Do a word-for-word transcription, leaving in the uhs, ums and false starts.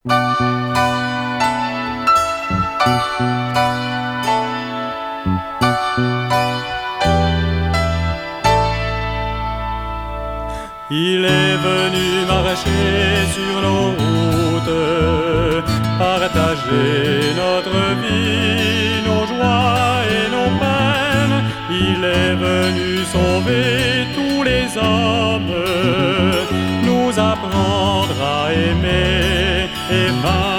Il est venu marcher sur nos routes, partager notre vie, nos joies et nos peines. Il est venu sauver tous les hommes, nous apprendre à aimer et vaincre